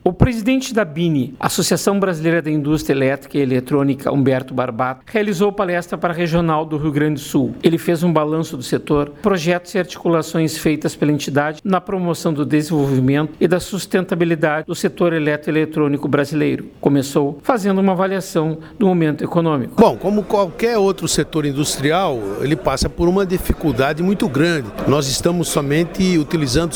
O presidente da BINE, Associação Brasileira da Indústria Elétrica e Eletrônica, Humberto Barbato, realizou palestra para a Regional do Rio Grande do Sul. Ele fez um balanço do setor, projetos e articulações feitas pela entidade na promoção do desenvolvimento e da sustentabilidade do setor eletroeletrônico brasileiro. Começou fazendo uma avaliação do momento econômico. Bom, como qualquer outro setor industrial, ele passa por uma dificuldade muito grande. Nós estamos somente utilizando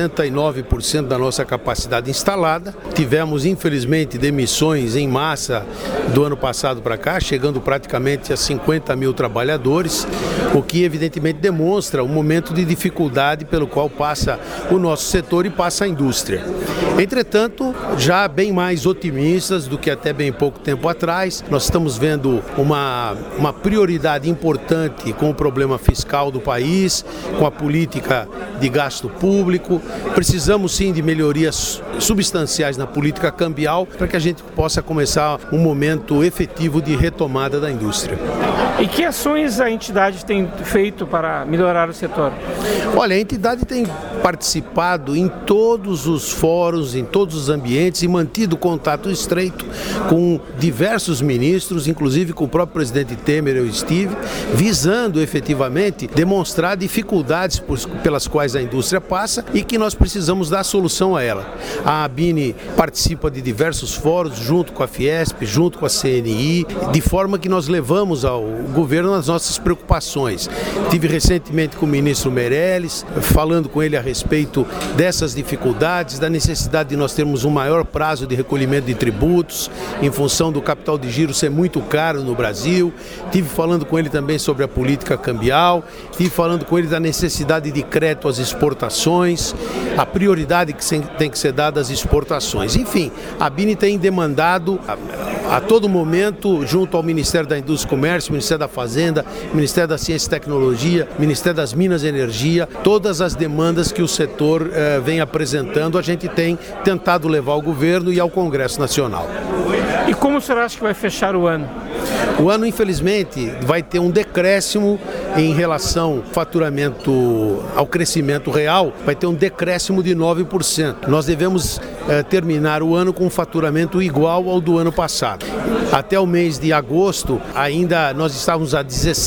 69% da nossa capacidade instalada. Tivemos, infelizmente, demissões em massa do ano passado para cá, chegando praticamente a 50 mil trabalhadores, o que evidentemente demonstra o momento de dificuldade pelo qual passa o nosso setor e passa a indústria. Entretanto, já bem mais otimistas do que até bem pouco tempo atrás, nós estamos vendo uma prioridade importante com o problema fiscal do país, com a política de gasto público. Precisamos sim de melhorias substanciais na política cambial para que a gente possa começar um momento efetivo de retomada da indústria. E que ações a entidade tem feito para melhorar o setor? Olha, a entidade tem participado em todos os fóruns, em todos os ambientes e mantido contato estreito com diversos ministros, inclusive com o próprio presidente Temer, eu estive, visando efetivamente demonstrar dificuldades pelas quais a indústria passa e que nós precisamos dar solução a ela. A BINE participa de diversos fóruns junto com a Fiesp, junto com a CNI, de forma que nós levamos ao governo as nossas preocupações. Tive recentemente com o ministro Meirelles, falando com ele a respeito dessas dificuldades, da necessidade de nós termos um maior prazo de recolhimento de tributos, em função do capital de giro ser muito caro no Brasil. Tive falando com ele também sobre a política cambial, tive falando com ele da necessidade de crédito às exportações, a prioridade que tem que ser dada às exportações. Enfim, a BINE tem demandado a todo momento, junto ao Ministério da Indústria e Comércio, Ministério da Fazenda, Ministério da Ciência e Tecnologia, Ministério das Minas e Energia, todas as demandas que o setor vem apresentando, a gente tem tentado levar ao governo e ao Congresso Nacional. E como o senhor acha que vai fechar o ano? O ano, infelizmente, vai ter um decréscimo em relação ao faturamento, ao crescimento real, vai ter um decréscimo de 9%. Nós devemos terminar o ano com um faturamento igual ao do ano passado. Até o mês de agosto, ainda nós estávamos a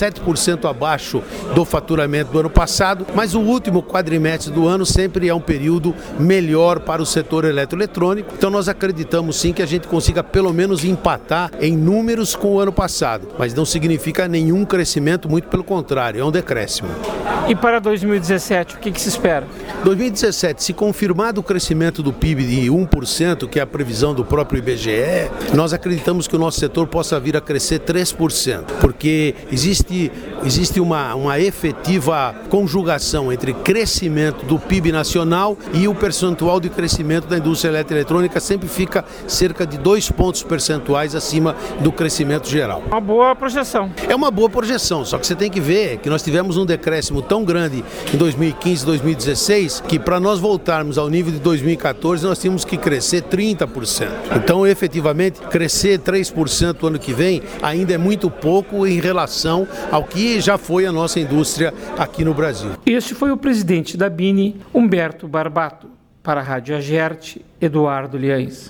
17% abaixo do faturamento do ano passado, mas o último quadrimestre do ano sempre é um período melhor para o setor eletroeletrônico. Então nós acreditamos sim que a gente consiga pelo menos empatar em números com o ano passado, mas não significa nenhum crescimento, muito pelo contrário, é um decréscimo. E para 2017, o que se espera? 2017, se confirmado o crescimento do PIB de 1%, que é a previsão do próprio IBGE, nós acreditamos que o nosso setor possa vir a crescer 3%, porque existe uma efetiva conjugação entre crescimento do PIB nacional e o percentual de crescimento da indústria eletroeletrônica sempre fica cerca de 2 pontos percentuais acima do crescimento geral. Uma boa projeção. É uma boa projeção, só que você tem que ver que nós tivemos um decréscimo tão grande em 2015 e 2016 que para nós voltarmos ao nível de 2014 nós tínhamos que crescer 30%. Então, efetivamente, crescer 3% ano que vem ainda é muito pouco em relação ao que já foi a nossa indústria aqui no Brasil. Este foi o presidente da BINE, Humberto Barbato. Para a Rádio Agerte, Eduardo Liães.